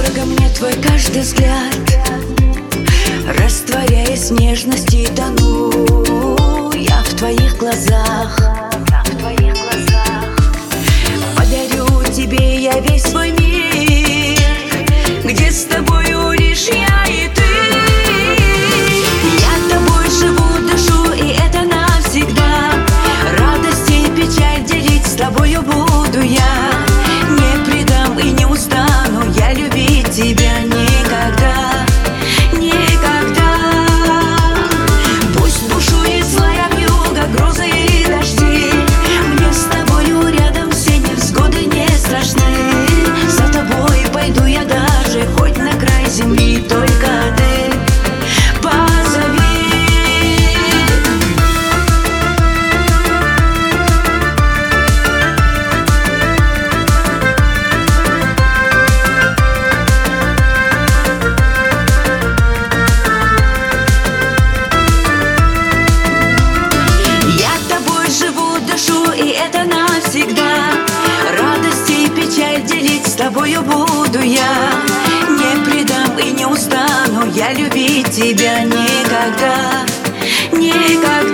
дорого мне твой каждый взгляд, растворяясь в нежности, тону я в твоих глазах. Подарю тебе я весь свой мир, где с тобою лишь я и ты. Я тобой живу, дышу, и это навсегда. Радость и печаль делить с тобою буду я. Не предам и не устану я любить тебя никогда, никогда. Пусть бушует злая вьюга, грозы и дожди, мне с тобою рядом все невзгоды не страшны. За тобой пойду я даже хоть на край земли, только ты позови. И это навсегда. Радость и печаль делить с тобою буду я. Не предам и не устану я любить тебя никогда, никогда.